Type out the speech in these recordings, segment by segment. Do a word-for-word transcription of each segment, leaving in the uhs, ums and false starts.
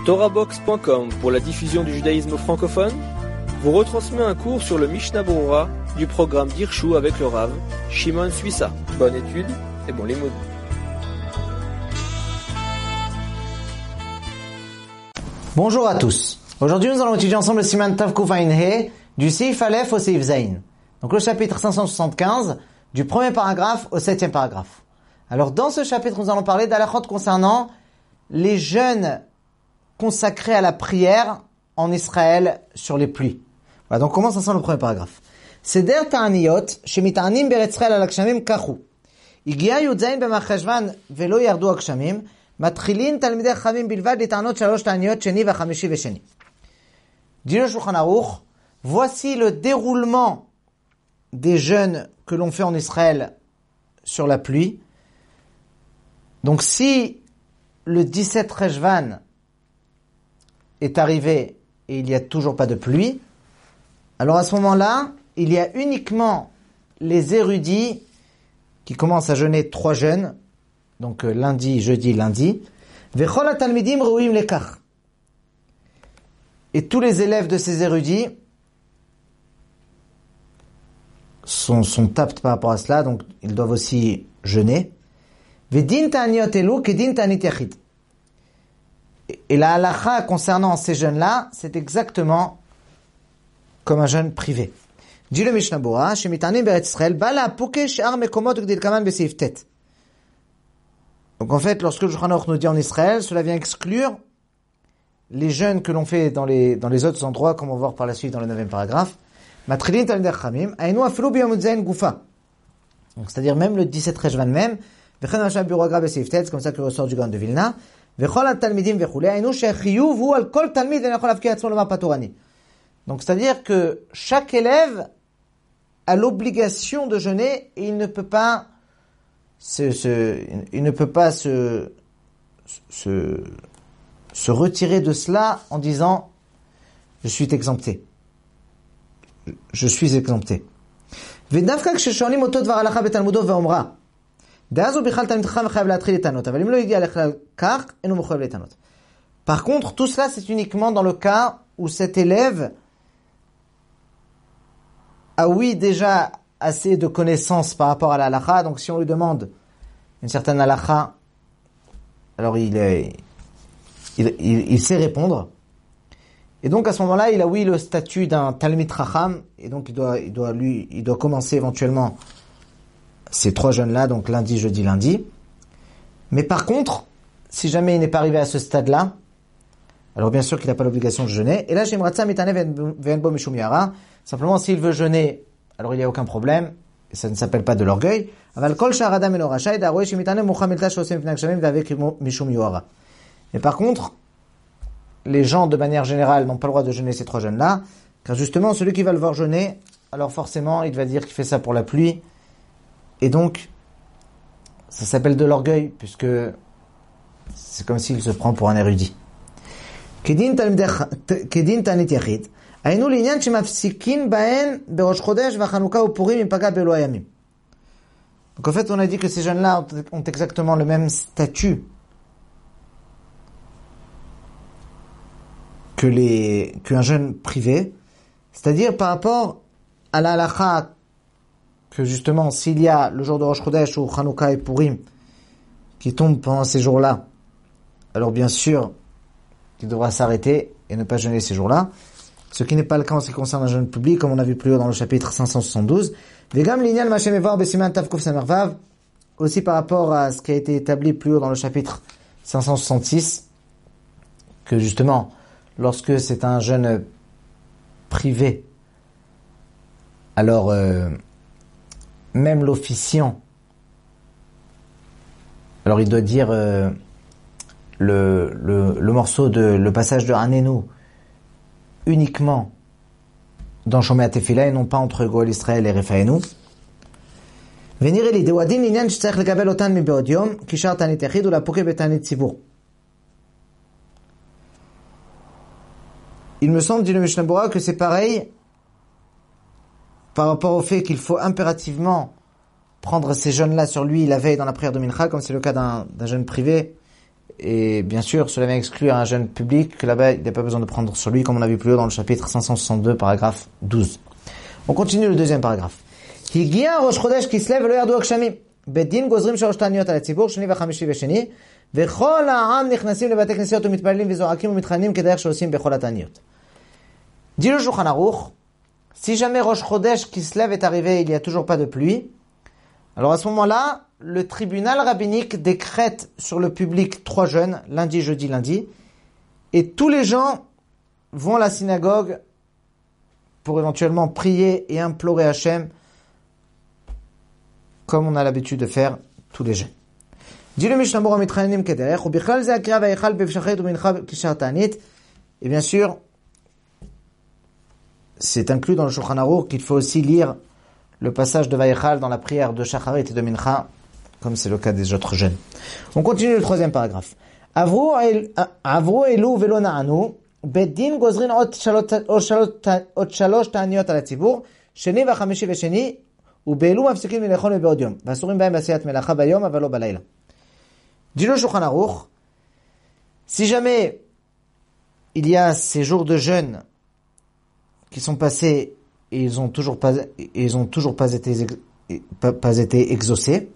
Torahbox point com pour la diffusion du judaïsme francophone vous retransmet un cours sur le Mishnah Berurah du programme d'Hirshu avec le Rav Shimon Suissa. Bonne étude et bon limoud. Bonjour à tous. Aujourd'hui, nous allons étudier ensemble le Siman Tav Kuf Ayin He du Seif Aleph au Seif Zayin. Donc le chapitre cinq cent soixante-quinze du premier paragraphe au septième paragraphe. Alors dans ce chapitre, nous allons parler d'halachot concernant les jeûnes consacrés à la prière en Israël sur les pluies. Voilà, donc on commence ensemble le premier paragraphe. Seder ta'aniyot shemita'anim beretz Israël al akshamim kachu. Igia yudzayin b'macheshvan velo yardu akshamim. מתחילים תלמידי חכמים בלבד לטענות שלוש תעניות שני וחמישי ושני. Dit le Shulchan Aruch, voici le déroulement des jeûnes que l'on fait en Israël sur la pluie. Donc si le dix-sept Rejvan est arrivé et il n'y a toujours pas de pluie, alors à ce moment-là, il y a uniquement les érudits qui commencent à jeûner trois jeûnes, donc lundi, jeudi, lundi. Vechol hatalmidim reuim lekach. Et tous les élèves de ces érudits sont, sont aptes par rapport à cela, donc ils doivent aussi jeûner. Vedin ta'aniot elu kedin ta'anit yachid. Et la halacha concernant ces jeûnes-là, c'est exactement comme un jeûne privé. Dit le Mishnah Berurah, shemita'anim beretz Israël, ba la'apuke she'ar mekomot k'dilkaman beseif tet. Donc en fait, lorsque le Shulchan Aruch nous dit en Israël, cela vient exclure les jeûnes que l'on fait dans les, dans les autres endroits, comme on va voir par la suite dans le neuvième paragraphe. Matrilin talmidei chachamim, ainu afilu biyom zayin gufa. Donc c'est-à-dire même le dix-sept Rejvan même, v'chen hasham birogra beseif tet, c'est comme ça que ressort du Gaon de Vilna, v'chol hatalmidim v'chulei, ainu shechiyuv hu al kol talmid v'nechol afki atzmo lomar patorani. Donc c'est-à-dire que chaque élève a l'obligation de jeûner et il ne peut pas Se, se, il ne peut pas se, se, se retirer de cela en disant je suis exempté. Je suis exempté. Par contre, tout cela c'est uniquement dans le cas où cet élève a oui déjà assez de connaissances par rapport à la halakha, donc si on lui demande une certaine halakha, alors il, est, il, il, il sait répondre, et donc à ce moment-là, il a oui le statut d'un talmid chacham, et donc il doit, il doit lui, il doit commencer éventuellement ces trois jeunes-là, donc lundi, jeudi, lundi. Mais par contre, si jamais il n'est pas arrivé à ce stade-là, alors bien sûr qu'il n'a pas l'obligation de jeûner, et là, simplement s'il veut jeûner, alors il n'y a aucun problème, et ça ne s'appelle pas de l'orgueil. Et par contre, les gens de manière générale n'ont pas le droit de jeûner ces trois jeûnes-là, car justement celui qui va le voir jeûner, alors forcément il va dire qu'il fait ça pour la pluie, et donc ça s'appelle de l'orgueil, puisque c'est comme s'il se prend pour un érudit. Kedin ta'anit yachid. Donc en fait, on a dit que ces jeunes-là ont exactement le même statut que les qu'un jeune privé, c'est-à-dire par rapport à la halakha que justement s'il y a le jour de Rosh Chodesh ou Chanukah et Purim qui tombent pendant ces jours-là, alors bien sûr, il devra s'arrêter et ne pas jeûner ces jours-là. Ce qui n'est pas le cas en ce qui concerne un jeûne public, comme on a vu plus haut dans le chapitre cinq cent soixante-douze. Aussi par rapport à ce qui a été établi plus haut dans le chapitre cinq cent soixante-six, que justement, lorsque c'est un jeûne privé, alors euh, même l'officiant, alors il doit dire euh, le, le, le morceau de le passage de Hanenu uniquement dans Shomea Tefila et non pas entre Goel Israël et Refaenu. ונראה לי, דהו הדין לעניין שצריך לקבל אותן מבעוד יום, כשאר תענית יחיד ולהפוקה בתענית ציבור. Il me semble, dit le Mishnah Berurah, que c'est pareil par rapport au fait qu'il faut impérativement prendre ces jeûnes-là sur lui la veille dans la prière de Mincha, comme c'est le cas d'un, d'un jeûne privé, et bien sûr, cela vient exclure un jeûne public que là-bas, il n'y a pas besoin de prendre sur lui, comme on a vu plus haut dans le chapitre cinq cent soixante-deux, paragraphe douze. On continue le deuxième paragraphe. Higia Rosh Chodesh Kislev lo yardu Akshamim. Bedin gozrim shalosh ta'aniyot al hatzibur, sheni v'chamishi v'sheni, v'chol ha'am nichnasim lebate knesiot u'mitpalelim v'zorakim u'mitchanim kederech she'osim bechol ha'ta'aniyot. Dit le Shulchan Aruch, si jamais Rosh Chodesh Kislev est arrivé, il n'y a toujours pas de pluie, alors à ce moment-là, le tribunal rabbinique décrète sur le public trois jeûnes, lundi, jeudi, lundi, et tous les gens vont à la synagogue pour éventuellement prier et implorer Hachem, comme on a l'habitude de faire tous les jeûnes. Dit le Mishnah Berurah Mitrayanim Kederech, ou bichlal ze akira vayechal bevshachet u'mincha kishar ta'anit, et bien sûr, c'est inclus dans le Shulchan Aruch qu'il faut aussi lire le passage de Vayechal dans la prière de Shacharit et de Mincha, comme c'est le cas des autres jeûnes. On continue le troisième paragraphe. Avru elu velo na'anu, bedin gozrin ot shalosh ta'aniyot al hatzibur, sheni v'chamishi v'sheni, ובאלו מפסיקים מלאכול מבעוד יום, ואסורים בהם בעשיית מלאכה ביום, אבל לא בלילה. Dit le Shulchan Aruch, si jamais il y a ces jours de jeûne qui sont passés et ils ont toujours pas, ils ont toujours pas été, pas, pas été exaucés,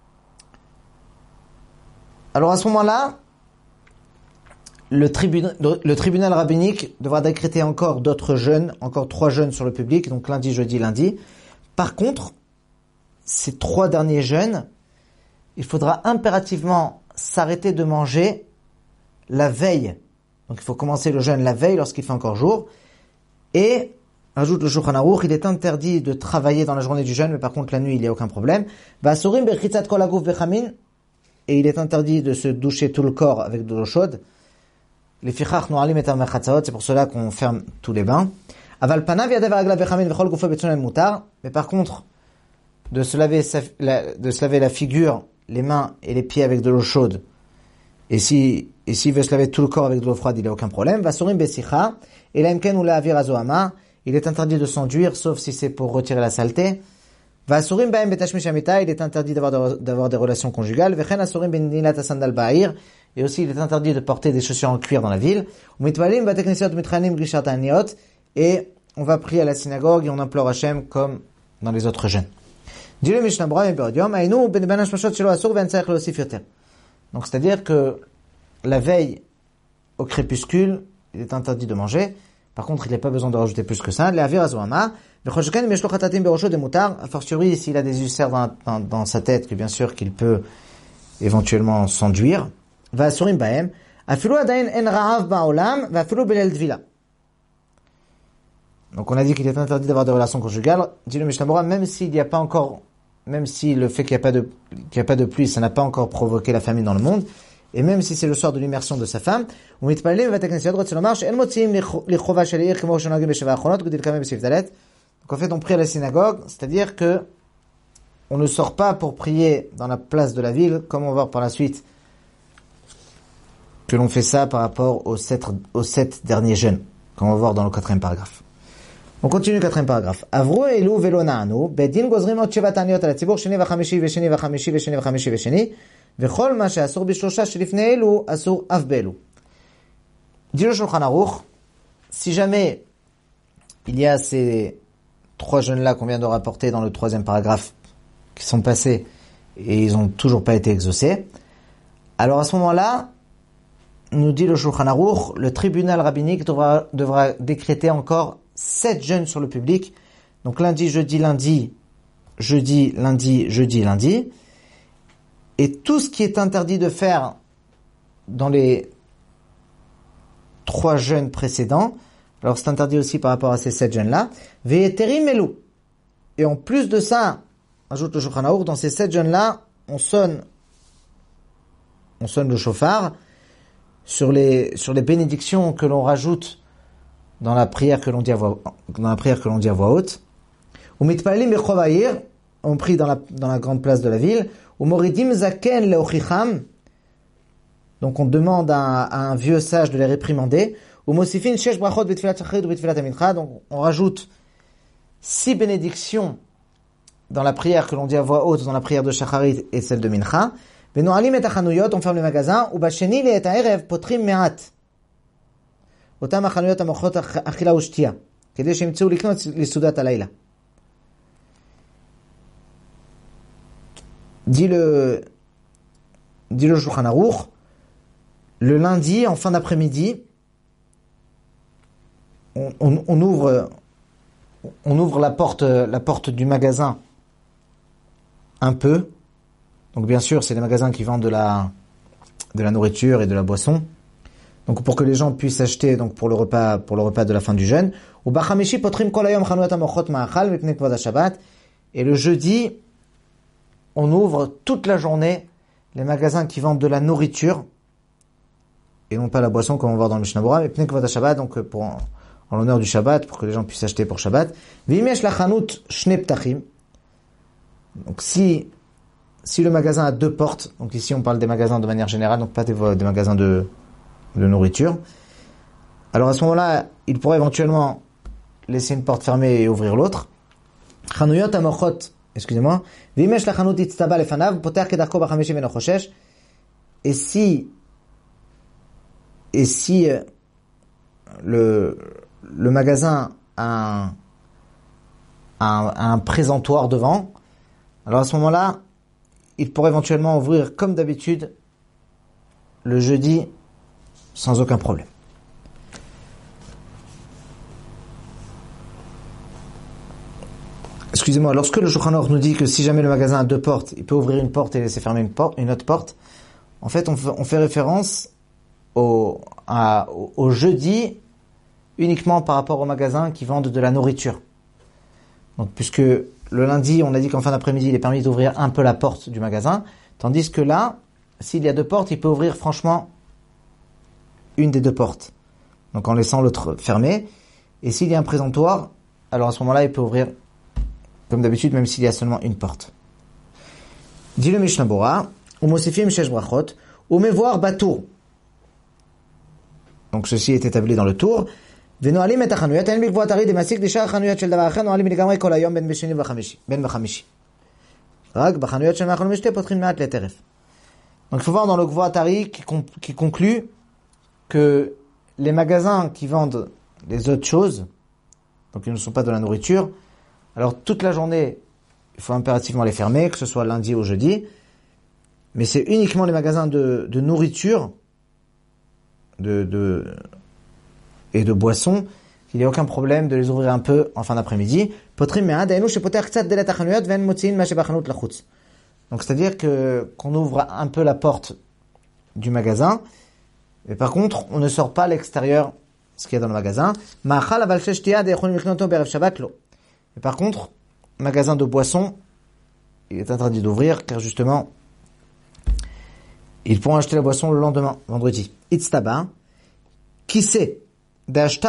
alors à ce moment-là, le tribunal, le tribunal rabbinique devra décréter encore d'autres jeûnes, encore trois jeûnes sur le public, donc lundi, jeudi, lundi. Par contre, ces trois derniers jeûnes, il faudra impérativement s'arrêter de manger la veille. Donc il faut commencer le jeûne la veille lorsqu'il fait encore jour. Et, ajoute le Shulchan Aruch, il est interdit de travailler dans la journée du jeûne, mais par contre la nuit, il n'y a aucun problème. Et il est interdit de se doucher tout le corps avec de l'eau chaude. Les fichach no'alim et al-mechatzaot, c'est pour cela qu'on ferme tous les bains. Aval panav yadev raglav vechamin vechol gufo betzonen mutar. Mais par contre, de se laver sa, la, de se laver la figure, les mains et les pieds avec de l'eau chaude. Et si, et s'il veut se laver tout le corps avec de l'eau froide, il n'y a aucun problème. Vasorim besicha. Et la imken ou la avir azohama. Il est interdit de s'enduire, sauf si c'est pour retirer la saleté. Vasorim baem betashmish amita. Il est interdit d'avoir, de, d'avoir des relations conjugales. Vechen asorim ben nilat asandal ba'ir. Et aussi, il est interdit de porter des chaussures en cuir dans la ville. Umitvalim bateknesiot mitranim grishat aniot. Et on va prier à la synagogue et on implore Hachem comme dans les autres jeûnes. Dit le Mishnah Berurah Be'od Yom, Aïnou ben ben hashmashot shelo asur ve'en tzarich leosif yoter. Donc c'est-à-dire que la veille au crépuscule, il est interdit de manger. Par contre, il n'y a pas besoin de rajouter plus que ça. Le'avir azohama, v'chol sheken im yeshlo chatatim berosho de mutar. A fortiori, s'il a des ulcères dans, dans, dans sa tête, que bien sûr qu'il peut éventuellement s'enduire. Va'asurim bahem, afilu adayin en ra'av ba'olam, va'afilu belel tvila. Donc on a dit qu'il est interdit d'avoir des relations conjugales. Dit le Mishnah Berurah, même s'il n'y a pas encore, même si le fait qu'il n'y a pas de, qu'il n'y a pas de pluie, ça n'a pas encore provoqué la famine dans le monde, et même si c'est le soir de l'immersion de sa femme, donc en fait on prie à la synagogue, c'est-à-dire que on ne sort pas pour prier dans la place de la ville, comme on va voir par la suite que l'on fait ça par rapport aux sept, aux sept derniers jeûnes, comme on va voir dans le quatrième paragraphe. On continue le quatrième paragraphe. Avru elu velo na'anu, bedin gozrim ot sheva ta'aniyot al hatzibur, sheni v'chamishi v'sheni v'chamishi v'sheni v'chamishi v'sheni, v'chol ma she'asur b'shlosha shelifnei elu, asur av be'elu. Dit le Shulchan Aruch, si jamais il y a ces trois jeunes-là qu'on vient de rapporter dans le troisième paragraphe, qui sont passés et ils ont toujours pas été exaucés, alors à ce moment-là, nous dit le Shulchan Aruch, le tribunal rabbinique devra, devra décréter encore sept jeûnes sur le public. Donc lundi, jeudi, lundi, jeudi, lundi, jeudi, lundi. Et tout ce qui est interdit de faire dans les trois jeûnes précédents, alors c'est interdit aussi par rapport à ces sept jeûnes-là. Ve'eterim elu. Et en plus de ça, ajoute le Shulchan Aruch, dans ces sept jeûnes-là, on sonne, on sonne le shofar sur les, sur les bénédictions que l'on rajoute dans la prière que l'on dit à voix, dans la prière que l'on dit à voix haute. Ou mitpalelim bechov ha'ir, on prie dans la, dans la grande place de la ville. Ou moridim zaken leochicham, donc on demande à, à un vieux sage de les réprimander. Ou mosifin shesh brachot betfilat shacharit ou betfilat hamincha, donc on rajoute six bénédictions dans la prière que l'on dit à voix haute, dans la prière de shacharit et celle de mincha. ונועלים את החנויות, on ferme les magasins, ובשני לעת הערב פותחים מעט. אותם החנויות המוכרות אכילה ושתייה, כדי שימצאו לקנות לסעודת הלילה. Dit le, dit le Shulchan Aruch, le lundi, en fin d'après-midi, on, on, on ouvre, on ouvre la porte, la porte du magasin un peu. Donc bien sûr, c'est les magasins qui vendent de la, de la nourriture et de la boisson. Donc pour que les gens puissent acheter donc pour le repas, pour le repas de la fin du jeûne. Et le jeudi, on ouvre toute la journée les magasins qui vendent de la nourriture et non pas la boisson comme on va voir dans le Mishnah Berurah, mais Pnei Kvod HaShabbat, donc pour en, en l'honneur du Shabbat, pour que les gens puissent acheter pour Shabbat. V'imesh la chanut shnei ptachim. Donc si si le magasin a deux portes, donc ici on parle des magasins de manière générale, donc pas des, des magasins de de nourriture. Alors à ce moment-là, il pourrait éventuellement laisser une porte fermée et ouvrir l'autre. Chanuyot amochot, excusez-moi. V'imesh la chanut itztaba lefanav, poter kedarko b'chameshim v'eno choshesh. Et si et si euh, le le magasin a un, a un, un présentoir devant, alors à ce moment-là, il pourrait éventuellement ouvrir comme d'habitude le jeudi sans aucun problème. Excusez-moi, lorsque le Shulchan Aruch nous dit que si jamais le magasin a deux portes, il peut ouvrir une porte et laisser fermer une, porte, une autre porte, en fait on fait, on fait référence au, à, au, au jeudi uniquement par rapport aux magasins qui vendent de la nourriture. Donc puisque le lundi, on a dit qu'en fin d'après-midi, il est permis d'ouvrir un peu la porte du magasin, tandis que là, s'il y a deux portes, il peut ouvrir franchement une des deux portes, donc en laissant l'autre fermée. Et s'il y a un présentoir, alors à ce moment-là, il peut ouvrir comme d'habitude, même s'il y a seulement une porte. Dit le Mishnah Berurah, Umosifim shesh brachot, umevoir batour. Donc ceci est établi dans le tour. ונועלים את החנויות, אין בקבועת הרי דמסיק לשאר החנויות של דבר אחר, נועלים לגמרי כל היום בין בשני וחמישי, בין וחמישי. רק בחנויות של מאכול משתה פותחים מעט לטרף. Donc il faut voir dans le Gvoat Hari qui, qui conclut que les magasins qui vendent les autres choses, donc ils ne sont pas de la nourriture, alors toute la journée, il faut impérativement les fermer, que ce soit lundi ou jeudi, mais c'est uniquement les magasins de, de nourriture, de... de et de boissons, qu'il n'y a aucun problème de les ouvrir un peu en fin d'après-midi. Donc c'est-à-dire que qu'on ouvre un peu la porte du magasin, mais par contre, on ne sort pas à l'extérieur ce qu'il y a dans le magasin. Et par contre, magasin de boissons, il est interdit d'ouvrir, car justement, ils pourront acheter la boisson le lendemain, vendredi. Itztaba, qui sait? Donc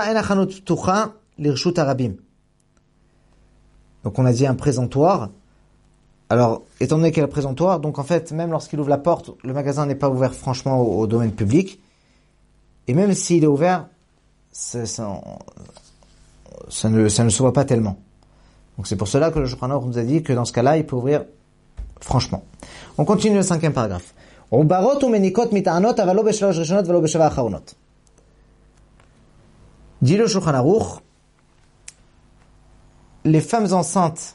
on a dit un présentoir. Alors, étant donné qu'il y a le présentoir, donc en fait, même lorsqu'il ouvre la porte, le magasin n'est pas ouvert franchement au, au domaine public. Et même s'il est ouvert, ça, ça, ça, ne, ça ne se voit pas tellement. Donc c'est pour cela que le Shulchan Aruch nous a dit que dans ce cas-là, il peut ouvrir franchement. On continue le cinquième paragraphe. Dit le Shulchan Aruch, les femmes enceintes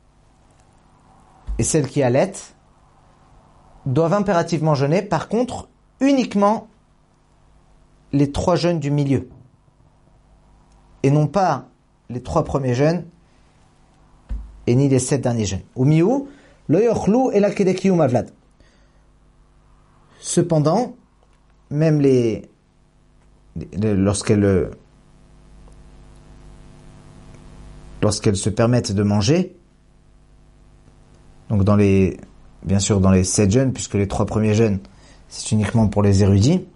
et celles qui allaitent doivent impérativement jeûner, par contre, uniquement les trois jeûnes du milieu. Et non pas les trois premiers jeûnes et ni les sept derniers jeûnes. Ou miou, lo yochlu ela kedekiyum avlad. Cependant, même les, les lorsqu'elles lorsqu'elles se permettent de manger, donc dans les, bien sûr dans les sept jeûnes, puisque les trois premiers jeûnes, c'est uniquement pour les érudits.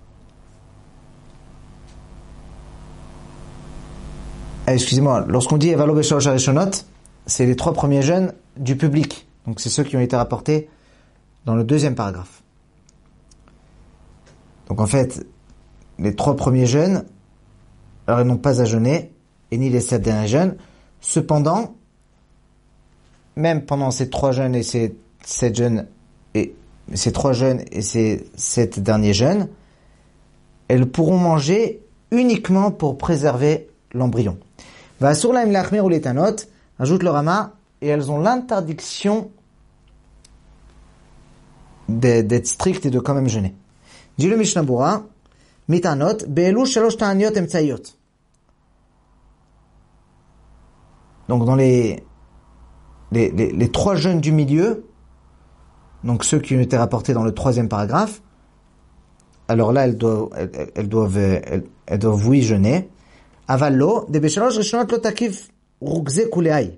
Ah, excusez-moi, lorsqu'on dit Evalo Beshalosh Harishonot, c'est les trois premiers jeûnes du public. Donc c'est ceux qui ont été rapportés dans le deuxième paragraphe. Donc en fait, les trois premiers jeûnes, alors ils n'ont pas à jeûner, et ni les sept derniers jeûnes. Cependant, même pendant ces trois jeûnes et ces sept jeûnes, et ces trois jeunes et ces sept derniers jeunes, elles pourront manger uniquement pour préserver l'embryon. Va'asur lahem lachmir ou letanot, ajoute le Rama, et elles ont l'interdiction d'être strictes et de quand même jeûner. Dit le Mishnah Berurah, mitanot, be'elu shalosh ta'aniot emtsayot. Donc dans les, les, les, les trois jeûnes du milieu, donc ceux qui ont été rapportés dans le troisième paragraphe, alors là elles doivent, elles, elles doivent, elles, elles doivent oui jeûner. Avallo, de beshalosh rishonot lo takif rugze kuleai.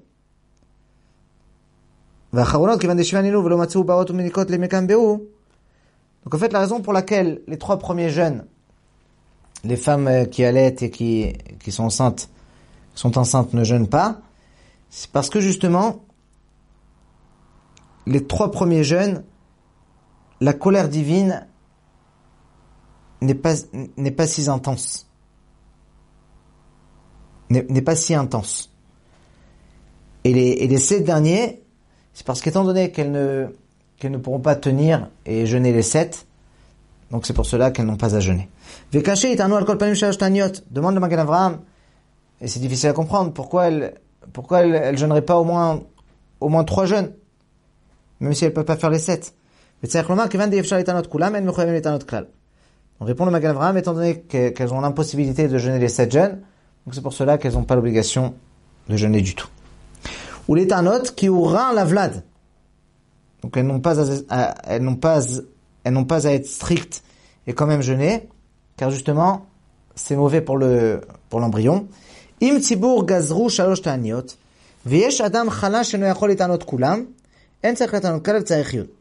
Donc en fait, la raison pour laquelle les trois premiers jeunes, les femmes qui allaitent et qui, qui sont enceintes, sont enceintes ne jeûnent pas, c'est parce que justement, les trois premiers jeunes, la colère divine n'est pas, n'est pas si intense. N'est, n'est pas si intense. Et les, et les sept derniers, c'est parce qu'étant donné qu'elles ne, qu'elles ne pourront pas tenir et jeûner les sept, donc c'est pour cela qu'elles n'ont pas à jeûner. Demande le Magen Avraham, et c'est difficile à comprendre, pourquoi elles, pourquoi elles, elles jeûneraient pas au moins, au moins trois jeûnes, même si elles peuvent pas faire les sept. On répond le Magen Avraham, étant donné qu'elles ont l'impossibilité de jeûner les sept jeûnes, donc c'est pour cela qu'elles n'ont pas l'obligation de jeûner du tout. Ou les tanot qui aura la vlad. Donc elles n'ont pas à, à, elles n'ont pas, elles n'ont pas à être strictes et quand même jeûner, car justement, c'est mauvais pour le, pour l'embryon. Im tzibur gazru shalosh ta'aniot, v'yesh adam chala sheno yachol etanot kulam, en tzarich letanot kalev tzarich yud.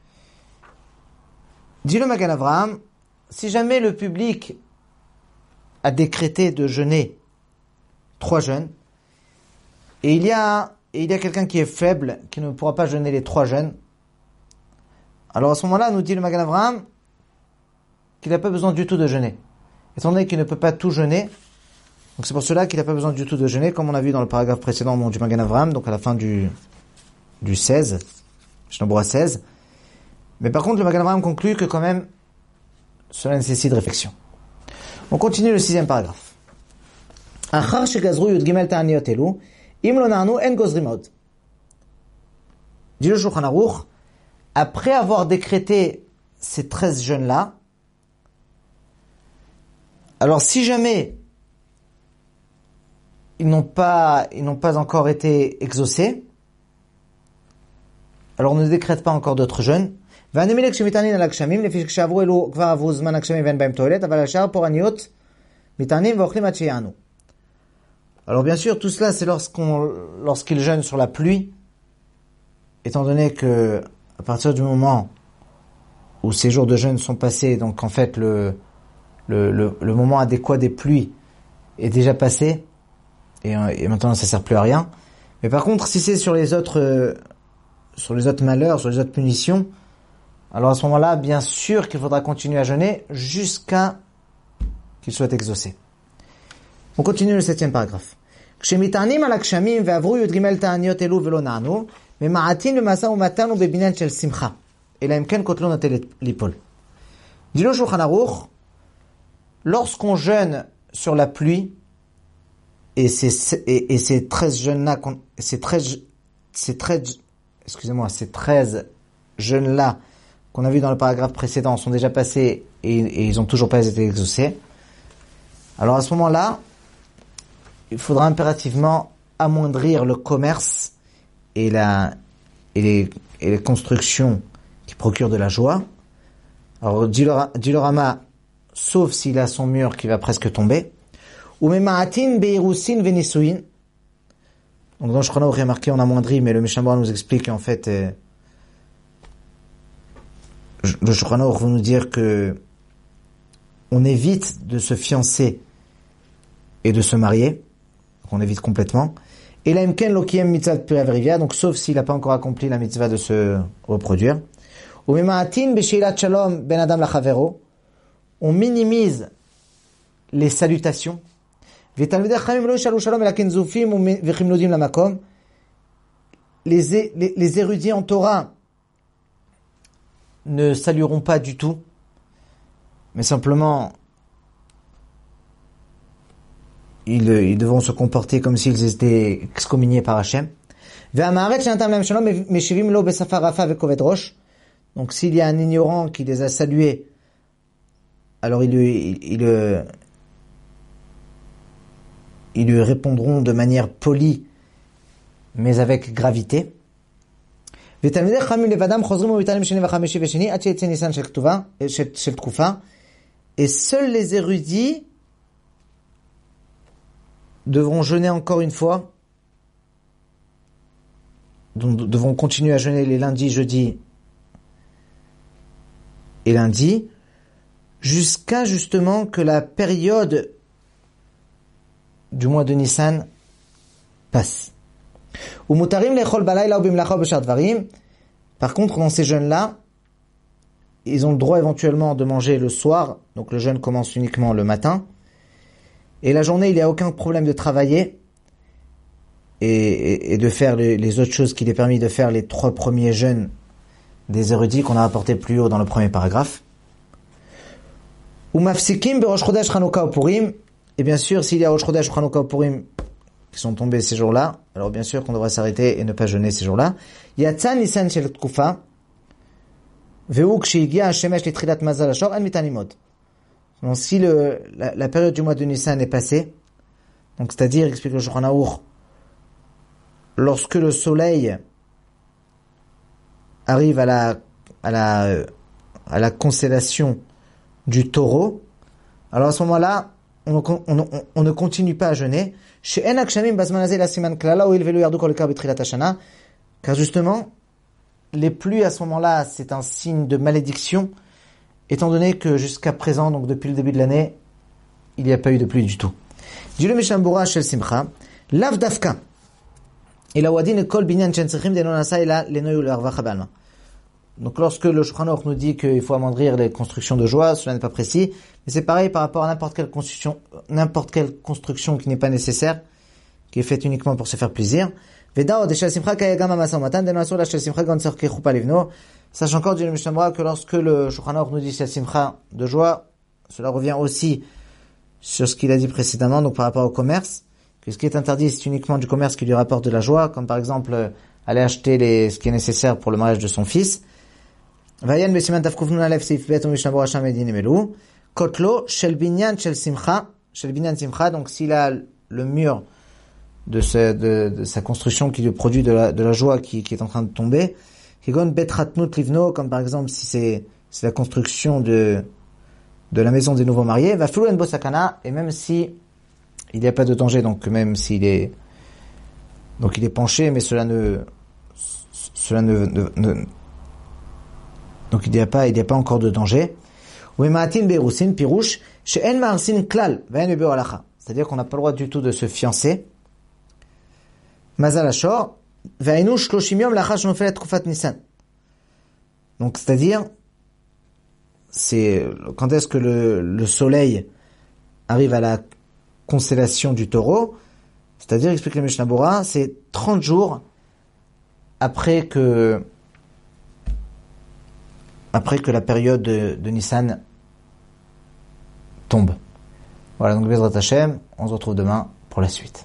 Dit le Magen Avraham, si jamais le public a décrété de jeûner trois jeûnes, et il y a Et il y a quelqu'un qui est faible, qui ne pourra pas jeûner les trois jeûnes. Alors à ce moment-là, nous dit le Magen Avraham qu'il n'a pas besoin du tout de jeûner. Étant donné qu'il ne peut pas tout jeûner, donc c'est pour cela qu'il n'a pas besoin du tout de jeûner, comme on a vu dans le paragraphe précédent du Magen Avraham, donc à la fin du, du seize, Mishnah Berurah seize. Mais par contre, le Magen Avraham conclut que quand même, cela nécessite réflexion. On continue le sixième paragraphe. Achar shegazru yud gimel ta'aniot elu, Im lo na'anu en gozrim od. Dit le Shulchan Aruch, après avoir décrété ces treize jeunes-là, alors si jamais ils n'ont pas, ils n'ont pas encore été exaucés, alors on ne décrète pas encore d'autres jeunes. והנמילק שמטענין על הגשמים, לפי כשעברו אלו כבר עברו זמן הגשמים ואין בהם תועלת, אבל השאר פורעניות מטענים ואוכלים עד שיענו. Alors bien sûr, tout cela c'est lorsqu'on, lorsqu'ils jeûnent sur la pluie, étant donné que à partir du moment où ces jours de jeûne sont passés, donc en fait le le le, le moment adéquat des pluies est déjà passé et, et maintenant ça sert plus à rien. Mais par contre, si c'est sur les autres euh, sur les autres malheurs, sur les autres punitions, alors à ce moment-là, bien sûr qu'il faudra continuer à jeûner jusqu'à qu'il soit exaucé. On continue le septième paragraphe. כשמטענים על הגשמים ועברו י' ג' תעניות אלו ולא נענו, ממעטים במשא ומתן ובבניין של שמחה. אלא אם כן קוטלו נוטה ליפול. dit le Shulchan Aruch, lorsqu'on jeûne sur la pluie, et ces, et, et ces treize jeûnes-là, ces treize, ces treize, excusez-moi, ces treize jeûnes-là qu'on a vu dans le paragraphe précédent sont déjà passés et, et ils ont toujours pas été exaucés. Alors à ce moment-là, il faudra impérativement amoindrir le commerce et la et les et les constructions qui procurent de la joie. Alors dit le Rama, sauf s'il a son mur qui va presque tomber. Ou mema'atin beirusin venisuin. Donc dans Shulchan Aruch il y a marqué on amoindrit, mais le Mishnah Berurah nous explique en fait euh, le Shulchan Aruch veut nous dire que on évite de se fiancer et de se marier. On évite complètement. Et la imken lokiem mitzvah piraverivia, donc sauf s'il n'a pas encore accompli la mitzvah de se reproduire. Ou mema'atin b'sheilat shalom ben adam lachavero, on minimise les salutations. V'talmidei chachamim lo yishalu shalom ela kenzufim v'chimlodim lamakom. Les les érudits en Torah ne salueront pas du tout, mais simplement ils, ils devront se comporter comme s'ils étaient excommuniés par Hachem. Donc s'il y a un ignorant qui les a salués, alors ils lui, ils, ils, ils lui répondront de manière polie, mais avec gravité. Et seuls les érudits devront jeûner encore une fois, donc devront continuer à jeûner les lundis, jeudis et lundi, jusqu'à justement que la période du mois de Nissan passe. Par contre, dans ces jeûnes-là, ils ont le droit éventuellement de manger le soir, donc le jeûne commence uniquement le matin, et la journée, il n'y a aucun problème de travailler et, et, et de faire les, les autres choses qu'il est permis de faire les trois premiers jeûnes des érudits qu'on a rapporté plus haut dans le premier paragraphe. Et bien sûr, s'il y a Rosh Chodesh, Chanukah ou Purim qui sont tombés ces jours-là, alors bien sûr qu'on devrait s'arrêter et ne pas jeûner ces jours-là. Yatsa Nisan shel Tkufa, ve'u kshigia hashemesh litrilat mazal hashor en mitanimot. Donc si le, la, la période du mois de Nisan est passée, donc c'est-à-dire, explique le Shulchan Aruch, lorsque le soleil arrive à la, à la, à la constellation du taureau, alors à ce moment-là, on, on, on, on ne continue pas à jeûner. Car justement, les pluies à ce moment-là, c'est un signe de malédiction, étant donné que jusqu'à présent, donc depuis le début de l'année, il n'y a pas eu de pluie du tout. Dit le Mishnah Berurah shel Simcha, lav dafka. Et la wadin kol binyan chen tzrichim de non asa ela lenoy l'arvacha balma. Donc lorsque le Shulchan Aruch nous dit qu'il faut amendrir les constructions de joie, cela n'est pas précis, mais c'est pareil par rapport à n'importe quelle construction, n'importe quelle construction qui n'est pas nécessaire, qui est faite uniquement pour se faire plaisir. Sache encore, dit le Mishnah Berurah, que lorsque le Shulchan Aruch nous dit Shel Simcha de joie, cela revient aussi sur ce qu'il a dit précédemment, donc par rapport au commerce, que ce qui est interdit, c'est uniquement du commerce qui lui rapporte de la joie, comme par exemple aller acheter les, ce qui est nécessaire pour le mariage de son fils. Vayan besiman tafkufnun alef seif bet Mishnah Berurah sham edin emelu kotlo shel binyan shel simcha shel binyan simcha. Donc s'il a le mur de, ce, de, de sa construction qui lui produit de la, de la joie qui, qui est en train de tomber, kigon betratnut livno, comme par exemple si c'est, c'est la construction de de la maison des nouveaux mariés, va flou en bosakana, et même si il n'y a pas de danger, donc même s'il est donc il est penché, mais cela ne cela ne, ne, ne donc il n'y a pas, il n'y a pas encore de danger. C'est-à-dire qu'on n'a pas le droit du tout de se fiancer. Donc c'est-à-dire, c'est quand est-ce que le, le soleil arrive à la constellation du taureau, c'est-à-dire, explique le Mishnah Berurah, c'est trente jours après que après que la période de, de Nissan tombe. Voilà, donc Bezrat Hashem, on se retrouve demain pour la suite.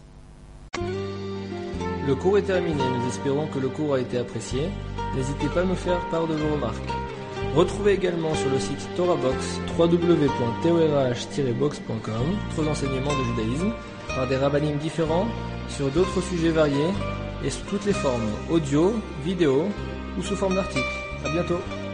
Le cours est terminé, nous espérons que le cours a été apprécié. N'hésitez pas à nous faire part de vos remarques. Retrouvez également sur le site TorahBox w w w point torah tiret box point com d'autres enseignements de judaïsme par des rabbanim différents sur d'autres sujets variés et sous toutes les formes audio, vidéo ou sous forme d'articles. À bientôt.